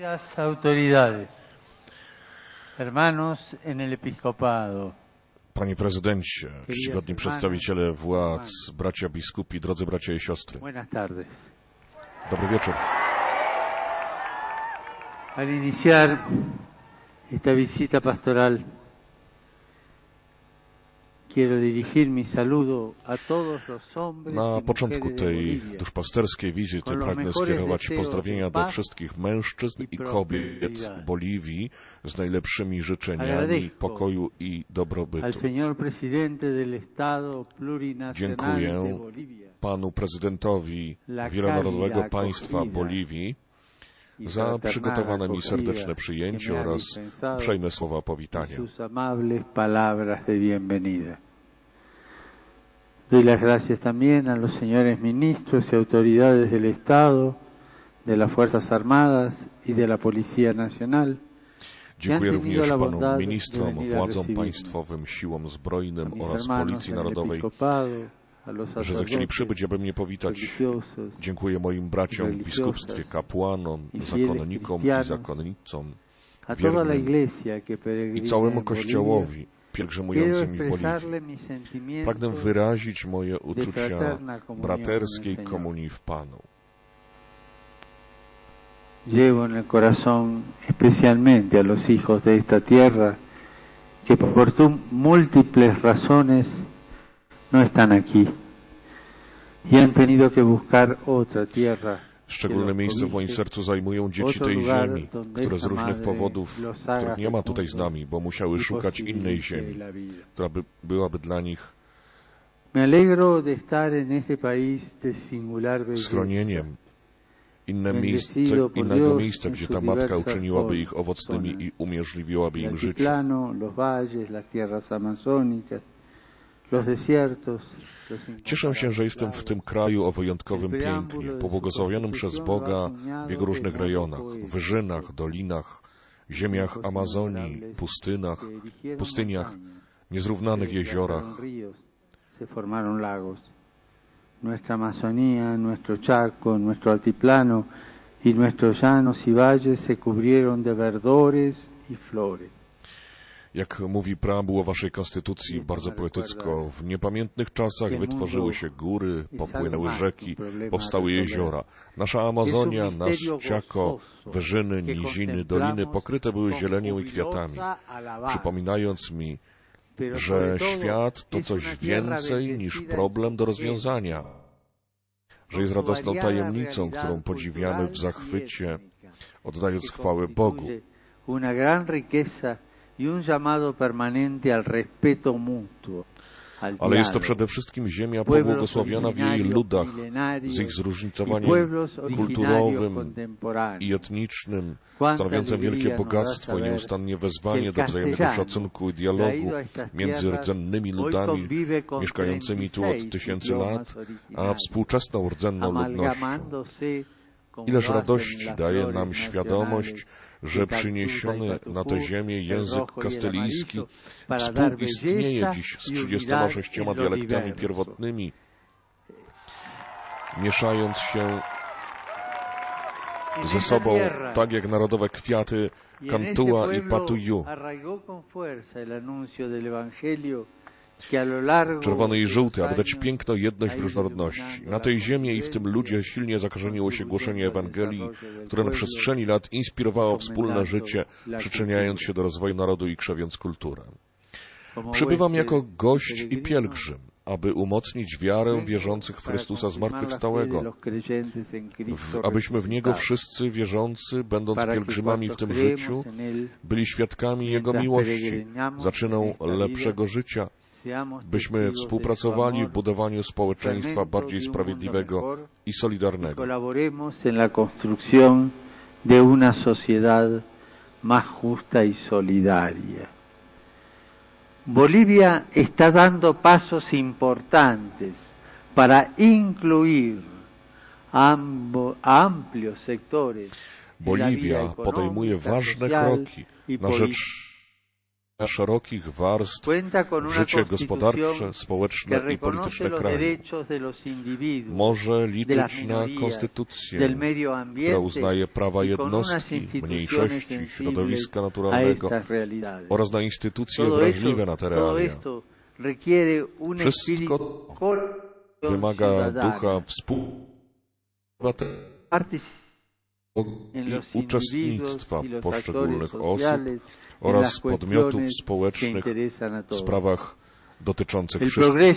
Queridas autoridades, hermanos en el episcopado. Panie prezydencie, czcigodni przedstawiciele władz, bracia biskupi, drodzy bracia i siostry. Buenas tardes. Dobry wieczór. Al iniciar esta visita pastoral, quiero dirigir mi saludo a todos los hombres Na y początku mujeres de tej Bolivia. duszpasterskiej wizyty pragnę skierować pozdrowienia do wszystkich mężczyzn i kobiet Boliwii z najlepszymi życzeniami pokoju i Al dobrobytu. señor presidente del Estado plurinacional de Dziękuję Bolivia panu prezydentowi wielonarodowego państwa Boliwii za przygotowane mi serdeczne przyjęcie oraz uprzejme słowa powitania. sus amables palabras de bienvenida. Doy las gracias también a los señores ministros y autoridades del Estado, de las Fuerzas Armadas y de la Policía Nacional. Dziękuję również panom ministrom, władzom państwowym, siłom zbrojnym oraz Policji Narodowej, że zechcieli przybyć, aby mnie powitać. Dziękuję moim braciom w biskupstwie, kapłanom, zakonnikom i zakonnicom, wiernym i całemu Kościołowi pielgrzymującym w Boliwii. Pragnę wyrazić moje uczucia braterskiej komunii w Panu. Llevo en el corazón especialmente a los hijos de esta tierra que por múltiples razones no están aquí y han tenido que buscar otra tierra. Szczególne miejsce w moim sercu zajmują dzieci tej ziemi, które z różnych powodów, których nie ma tutaj z nami, bo musiały szukać innej ziemi, która byłaby dla nich schronieniem, innego miejsca, gdzie ta matka uczyniłaby ich owocnymi i umożliwiłaby im życie. Cieszę się, że jestem w tym kraju o wyjątkowym pięknie, pobłogosławionym przez Boga w jego różnych rejonach, wyżynach, dolinach, ziemiach Amazonii, pustyniach, niezrównanych jeziorach. Nuestra Amazonía, nuestro Chaco, nuestro altiplano y nuestros llanos y valles se cubrieron de verdores y flores. Jak mówi preambuła waszej konstytucji, bardzo poetycko, w niepamiętnych czasach wytworzyły się góry, popłynęły rzeki, powstały jeziora. Nasza Amazonia, nasz Chaco, wyżyny, niziny, doliny pokryte były zielenią i kwiatami, przypominając mi, że świat to coś więcej niż problem do rozwiązania, że jest radosną tajemnicą, którą podziwiamy w zachwycie, oddając chwałę Bogu. Ale jest to przede wszystkim ziemia pobłogosławiona w jej ludach, z ich zróżnicowaniem kulturowym i etnicznym, stanowiącym wielkie bogactwo i nieustannie wezwanie do wzajemnego szacunku i dialogu między rdzennymi ludami mieszkającymi tu od tysięcy lat, a współczesną rdzenną ludnością. Ileż radości daje nam świadomość, że przyniesiony na tę ziemię język kastylijski współistnieje dziś z 36 dialektami pierwotnymi, mieszając się ze sobą tak jak narodowe kwiaty Cantua i Patuyu. Czerwony i żółty, aby dać piękno, jedność w różnorodności. Na tej ziemi i w tym ludzie silnie zakorzeniło się głoszenie Ewangelii, które na przestrzeni lat inspirowało wspólne życie, przyczyniając się do rozwoju narodu i krzewiąc kulturę. Przybywam jako gość i pielgrzym, aby umocnić wiarę wierzących w Chrystusa zmartwychwstałego, abyśmy w Niego wszyscy wierzący, będąc pielgrzymami w tym życiu, byli świadkami Jego miłości, zaczyną lepszego życia, byśmy współpracowali w budowaniu społeczeństwa bardziej sprawiedliwego i solidarnego. De una sociedad más justa y solidaria. Bolivia está dando pasos importantes para incluir amplios sectores. Boliwia podejmuje ważne kroki na rzecz szerokich warstw w życie gospodarcze, społeczne i polityczne kraju. Może liczyć na konstytucję, która uznaje prawa jednostki, mniejszości, środowiska naturalnego oraz na instytucje wrażliwe na te realia. Wszystko wymaga ducha i uczestnictwa poszczególnych osób oraz podmiotów społecznych w sprawach dotyczących wszystkich.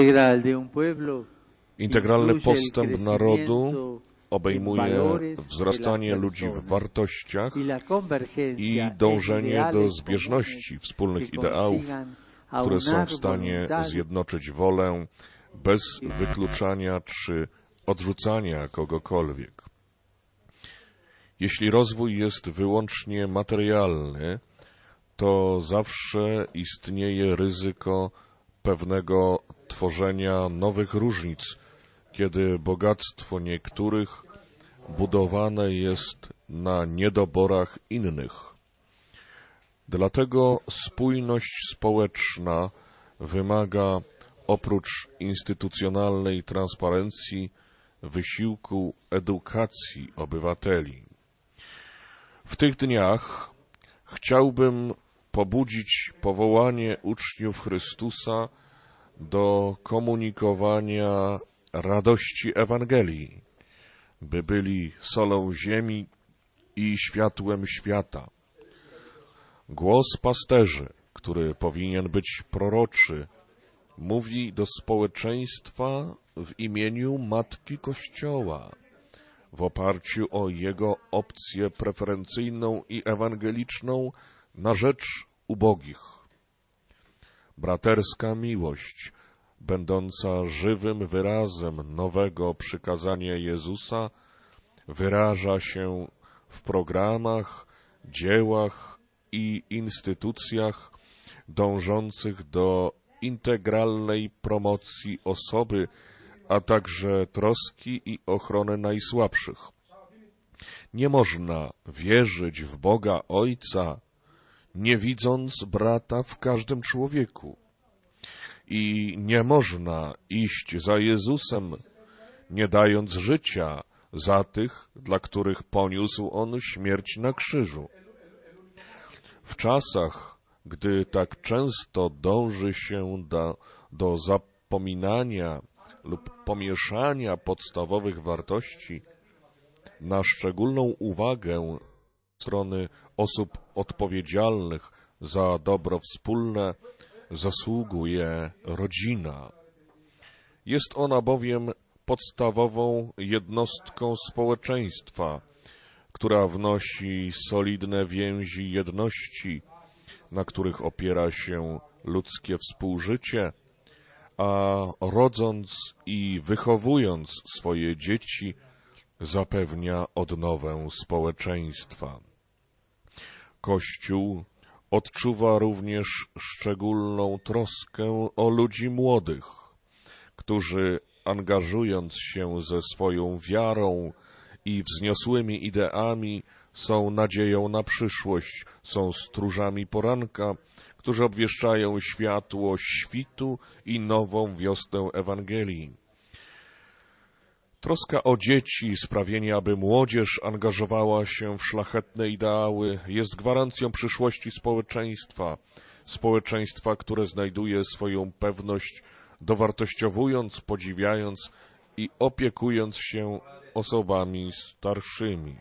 Integralny postęp narodu obejmuje wzrastanie ludzi w wartościach i dążenie do zbieżności wspólnych ideałów, które są w stanie zjednoczyć wolę bez wykluczania czy odrzucania kogokolwiek. Jeśli rozwój jest wyłącznie materialny, to zawsze istnieje ryzyko pewnego tworzenia nowych różnic, kiedy bogactwo niektórych budowane jest na niedoborach innych. Dlatego spójność społeczna wymaga oprócz instytucjonalnej transparencji wysiłku edukacji obywateli. W tych dniach chciałbym pobudzić powołanie uczniów Chrystusa do komunikowania radości Ewangelii, by byli solą ziemi i światłem świata. Głos pasterzy, który powinien być proroczy, mówi do społeczeństwa w imieniu Matki Kościoła, w oparciu o jego opcję preferencyjną i ewangeliczną na rzecz ubogich. Braterska miłość, będąca żywym wyrazem nowego przykazania Jezusa, wyraża się w programach, dziełach i instytucjach dążących do integralnej promocji osoby, a także troski i ochrony najsłabszych. Nie można wierzyć w Boga Ojca, nie widząc brata w każdym człowieku. I nie można iść za Jezusem, nie dając życia za tych, dla których poniósł On śmierć na krzyżu. W czasach, gdy tak często dąży się do zapominania lub pomieszania podstawowych wartości, na szczególną uwagę strony osób odpowiedzialnych za dobro wspólne zasługuje rodzina. Jest ona bowiem podstawową jednostką społeczeństwa, która wnosi solidne więzi jedności, na których opiera się ludzkie współżycie, a rodząc i wychowując swoje dzieci, zapewnia odnowę społeczeństwa. Kościół odczuwa również szczególną troskę o ludzi młodych, którzy angażując się ze swoją wiarą i wzniosłymi ideami są nadzieją na przyszłość, są stróżami poranka, którzy obwieszczają światło świtu i nową wiosnę Ewangelii. Troska o dzieci, sprawienie, aby młodzież angażowała się w szlachetne ideały, jest gwarancją przyszłości społeczeństwa, które znajduje swoją pewność, dowartościowując, podziwiając i opiekując się osobami starszymi.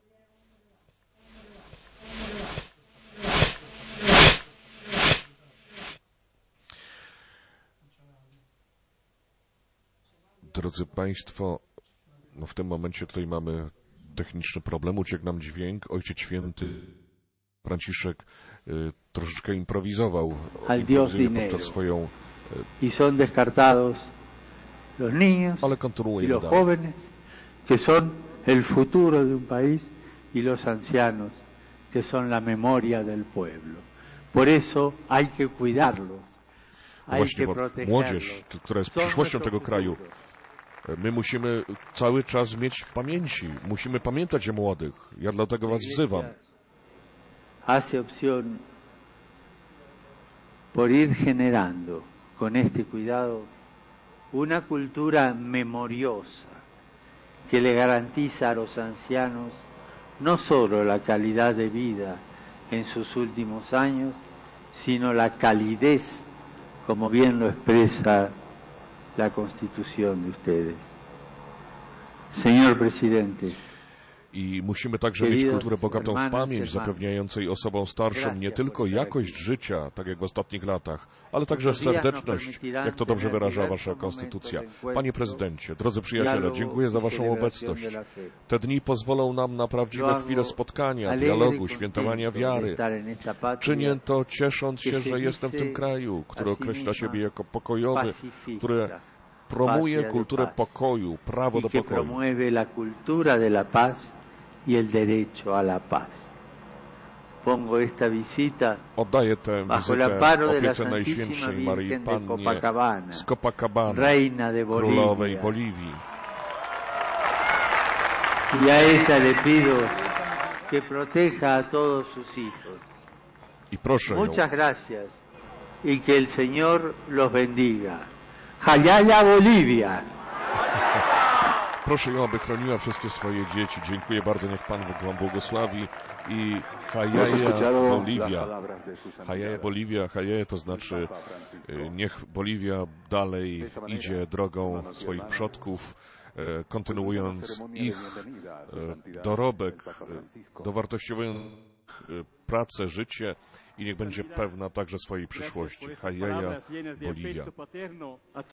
Drodzy Państwo, w tym momencie tutaj mamy techniczny problem, uciekł nam dźwięk. Ojciec Święty Franciszek troszeczkę improwizuje podczas swoją... Y son descartados los niños y los jóvenes, que son el futuro de un país, y los ancianos, que son la memoria del pueblo. Por eso hay que cuidarlos, hay que protegerlos. Młodzież, która jest przyszłością tego kraju, my musimy cały czas mieć w pamięci, musimy pamiętać o młodych. Ja dlatego was wzywam. Hace opción por ir generando con este cuidado una cultura memoriosa que le garantiza a los ancianos no solo la calidad de vida en sus últimos años, sino la calidez, como bien lo expresa la Constitución de ustedes. Señor Presidente, I musimy także mieć kulturę bogatą w pamięć, zapewniającej osobom starszym nie tylko jakość życia, tak jak w ostatnich latach, ale także serdeczność, jak to dobrze wyraża wasza konstytucja. Panie prezydencie, drodzy przyjaciele, dziękuję za waszą obecność. Te dni pozwolą nam na prawdziwe chwile spotkania, dialogu, świętowania wiary. Czynię to ciesząc się, że jestem w tym kraju, który określa siebie jako pokojowy, który promuje kulturę pokoju, prawo do pokoju. Oddaję tę wizytę opiece Najświętszej Maryi Pannie z Copacabana, królowej Boliwii. Y a ella le pido que proteja a todos sus hijos. I proszę ją. Muchas gracias y que el Señor los bendiga. Hayaya Bolivia. Proszę ją, aby chroniła wszystkie swoje dzieci. Dziękuję bardzo, niech Pan Bóg wam błogosławi. I Hayaya Bolivia. Hayaya Bolivia, Hayaya to znaczy niech Boliwia dalej idzie drogą swoich przodków, kontynuując ich dorobek, dowartościowując pracę, życie i niech będzie pewna także swojej przyszłości. Hayaya Bolivia.